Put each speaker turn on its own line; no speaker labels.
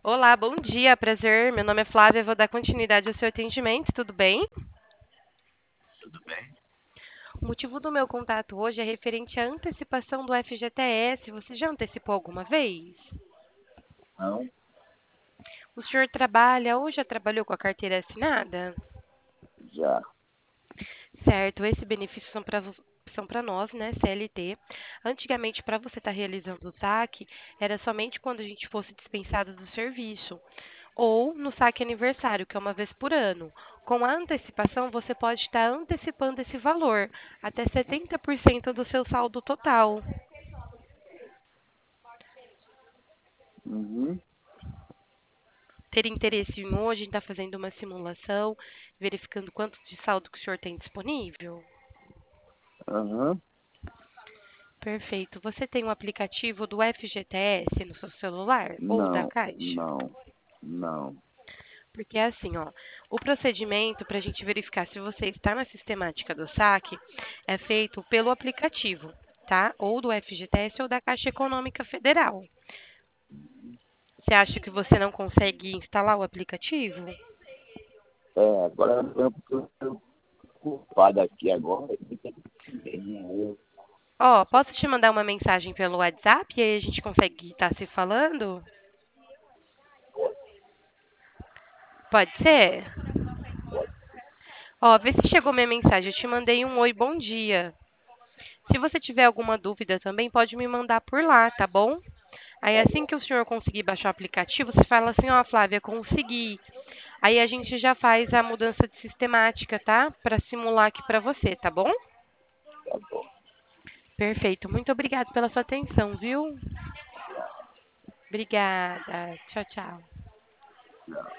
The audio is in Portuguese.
Olá, bom dia, prazer. Meu nome é Flávia, vou dar continuidade ao seu atendimento, tudo bem?
Tudo bem?
O motivo do meu contato hoje é referente à antecipação do FGTS. Você já antecipou alguma vez?
Não,
O senhor trabalha ou já trabalhou com a carteira assinada?
já.
Certo, esse benefício são para nós, né, CLT. Antigamente, para você estar realizando o saque, era somente quando a gente fosse dispensado do serviço, ou no saque aniversário, que é uma vez por ano. Com a antecipação, você pode estar antecipando esse valor, até 70% do seu saldo total.
Uhum,
Ter interesse em hoje em estar fazendo uma simulação, verificando quanto de saldo que o senhor tem disponível?
uhum.
Perfeito. Você tem um aplicativo do FGTS no seu celular ou da
Não,
Caixa?
não, não.
Porque é assim, ó, o procedimento para a gente verificar se você está na sistemática do saque é feito pelo aplicativo, tá? Ou do FGTS ou da Caixa Econômica Federal. Você acha que você não consegue instalar o aplicativo?
Agora eu estou ocupado aqui agora.
Ó, posso te mandar uma mensagem pelo WhatsApp e aí a gente consegue estar se falando? Pode ser? Ó, vê se chegou minha mensagem. Eu te mandei um oi, bom dia. Se você tiver alguma dúvida também, pode me mandar por lá, tá bom? Aí
Tá
assim
bom,
que o senhor conseguir baixar o aplicativo, você fala assim, ó, Flávia, consegui. Aí a gente já faz a mudança de sistemática, tá? Para simular aqui para você, tá bom?
tá bom.
Perfeito. Muito obrigada pela sua atenção, viu? Obrigada. Tchau, tchau.